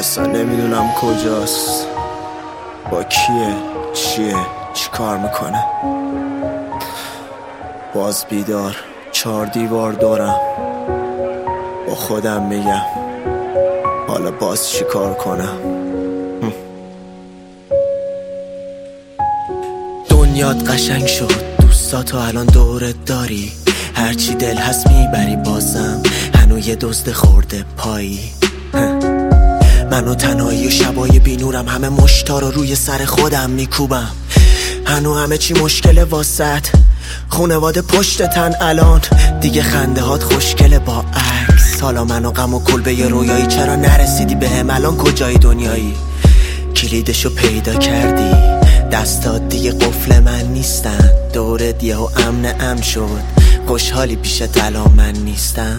اصلا نمیدونم کجاست، با کیه، چیه، چی کار میکنه. باز بیدار 4 دیوار دورم، با خودم میگم حالا باز چی کار کنم. دنیات قشنگ شد، دوستاتو الان دورت داری، هرچی دل هست میبری، بازم هنو یه دزد خورده پایی. منو تنهایی و شبای بینورم، همه مشتا رو روی سر خودم میکوبم، هنو همه چی مشکل واسط، خونواده پشت تن الان دیگه خنده هات خوشگله با عکس. حالا منو غم و کل به یه رویایی، چرا نرسیدی بهم الان کجای دنیایی؟ کلیدشو پیدا کردی، دستات دیگه قفل من نیستن، دورت یهو امن شد، خوشحالی پیشت الان من نیستم.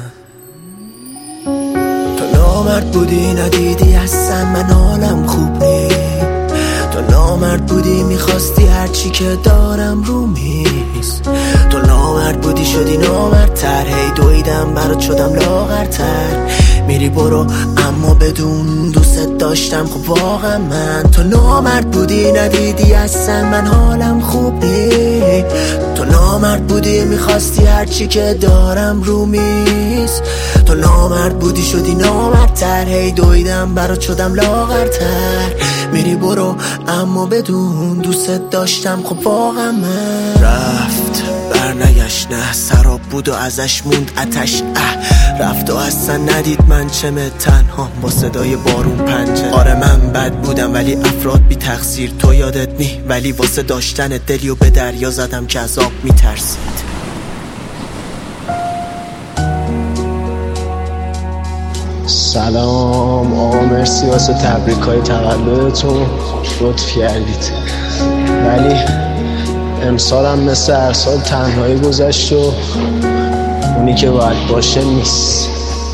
تو نامرد بودی ندیدی اصلا من حالم خوب نیست، تو نامرد بودی میخواستی هرچی که دارم رو میز، تو نامرد بودی شدی نامردتر، هی دویدم برات شدم لاغرتر، میری برو اما بدون دوست داشتم خب واقعا من. تو نامرد بودی ندیدی اصلا من حالم خوب نیست، تو نامرد بودی میخواستی هرچی که دارم رو میز، تو نامرد بودی شدی نامردتر، هی دویدم برات شدم لاغرتر، میری برو اما بدون دوست داشتم خب واقعا من. رفت برنگشت نه، سراب بود و ازش موند آتش، رفت و اصلا ندید من چمه تنها با صدای بارون پنجه. آره من بد بودم ولی افراد بی تقصیر، تو یادت نی ولی واسه داشتن دلی و به دریا زدم که از آب میترسید. سلام آقا، مرسی واسه تبریکای تولدتون، لطف کردید، ولی امسال هم مثل هر سال تنهایی گذشت و اونی که باید باشه نیست.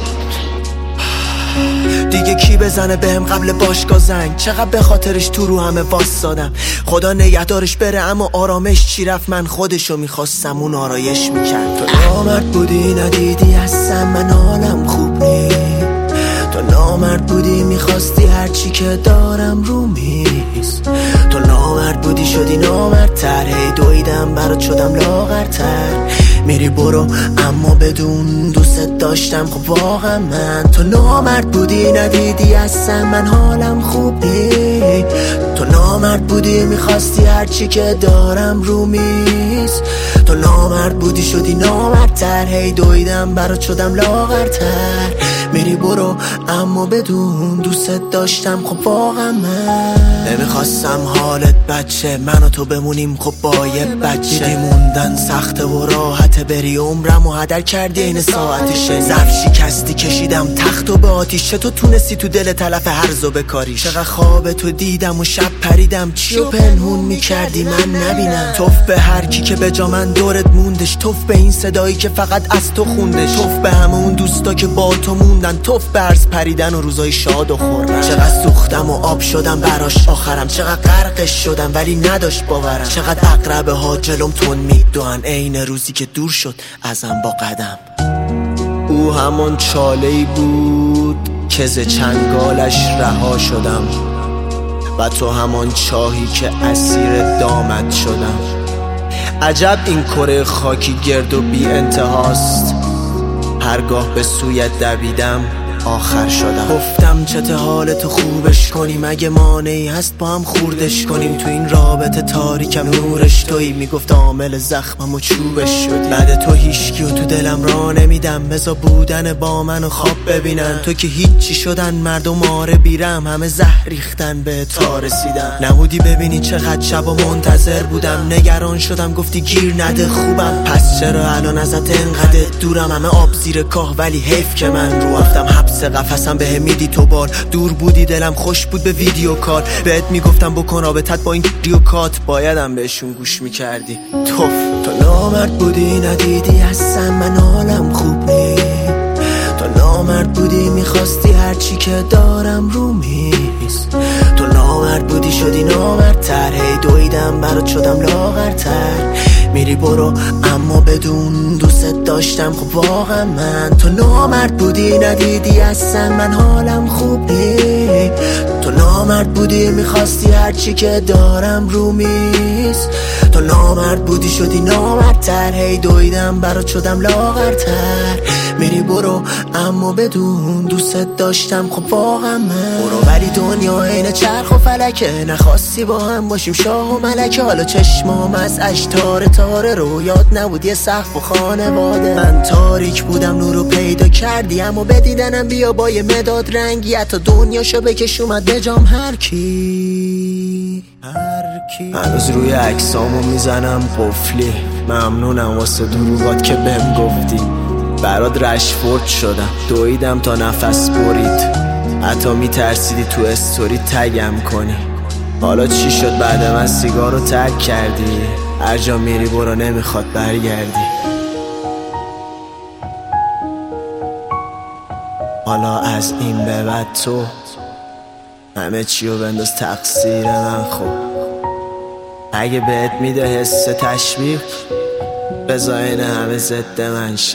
دیگه کی بزنه بهم قبل باشگاه زنگ، چقدر به خاطرش تو رو همه واسادم، خدا نگهدارش بره اما آرامش چی رفت، من خودشو میخواستم اون آرایش میکرد. تو نامرد بودی ندیدی اصلا من حالم خوب نیست، تو نامرد بودی میخواستی هرچی که دارم رو میز، تو نامرد بودی شدی نامردتر، هی دویدم برات شدم لاغرتر، میری برو اما بدون دوست داشتم خب واقعا من. تو نامرد بودی ندیدی اصلا من حالم خوب نیست، تو نامرد بودی میخواستی هرچی که دارم رو میز، تو نامرد بودی شدی نامردتر، هی دویدم برات شدم لاغرتر، میری برو اما بدون دوست داشتم خب واقعا من. نمیخواستم حالت بچه من و تو بمونیم خب با یه بچه، دیدی موندن سخته و راحته، بری عمرم و هدر کردی این ساعتشه، ظرف شکستی کشیدم تخت و به آتیش، تو تونستی تو دل تلف هرزو بکاریش، چقدر خواب تو دیدم و شب پریدم، چی و پنهون میکردی من نبینم، توف به هر کی که به جا من دورت موندش، توف به این صدایی که فقط از تو خوندش، توف به همه اون دوستا که با تو موندن، توف به عرض پریدن و روزای شاد و خورم، چقدر سوختم و آب شدم براش آخرم، چقدر غرقش شدم ولی نداشت باورم، چقدر عقربه ها جلوم تون میدوئن، عین روزی که دور شد ازم با قدم. او همون چاله‌ای بود که ز چنگالش رها شدم، و تو همان چاهی که اسیر دامت شدم، عجب این کره خاکی گرد و بی انتهاست، هرگاه به سویت دویدم آخر شدم. گفتم چته حالتو خوبش کنیم، اگه مانعی هست با هم خوردش کنیم، تو این رابطه تاریکم نورش تویی، میگفت عامل زخمم و چوبش شدی، بعد تو هیچکی و تو دلم را نمیدم، بذار بودن با من و خواب ببینن، تو که هیچی شدن مردم آره بیرم، همه زهر ریختن به تا رسیدم، نبودی ببینی چقدر شب و منتظر بودم، نگران شدم گفتی گیر نده خوبم، پس چرا الان ازت انقدر دورم، همه آب زیر کاه ولی حیف که من رو رفتم حبس قفسم، به میدی تو بال، دور بودی دلم خوش بود به ویدیو کال، بهت میگفتم بکن رابطت با این ریوکات، بایدم بهشون گوش میکردی توف. تو نامرد بودی ندیدی اصلا من حالم خوب نیست، تو نامرد بودی میخواستی هرچی که دارم رو میز، تو نامرد بودی شدی نامردتر، هی دویدم برات شدم لاغرتر، میری برو اما بدون دوست داشتم. خب واقعا من تو نامرد بودی، ندیدی اصلا من حالم خوب نی. تو نامرد بودی میخواستی هرچی که دارم رو میز. تو نامرد بودی شدی نامردتر، هی دویدم برات شدم لاغرتر. میری برو اما بدون دوست داشتم. خب واقعا من برو، ولی دنیا عین چرخ و فلکه، نخواستی با هم باشیم شاه و ملکه. حالا چشمام از اش تاره تاره، رویات نبود یه سقف و خانواده. من تاریک بودم نورو پیدا کردی، اما به دیدنم بیا با یه مداد رنگی. حتی دنیاشو بکش اومد بجام هر کی. هنوز روی عکسامو میزنم قفلی، ممنونم واسه دروغات که بهم گفتی. برات رشفورد شدم، دویدم تا نفس برید. حتی میترسیدی تو استوری تگم کنی. حالا چی شد بعد من سیگارو ترک کردی؟ هر جا میری برو نمیخواد برگردی. حالا از این به بعد تو همه چیو بنداز تقصیر من. خب اگه بهت میده حس تشویق، بذار این همه ضد من شی.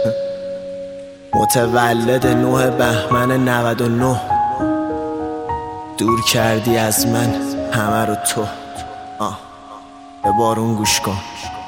متولد 9 بهمن 99، دور کردی از من همه رو تو. به بارون گوش کن.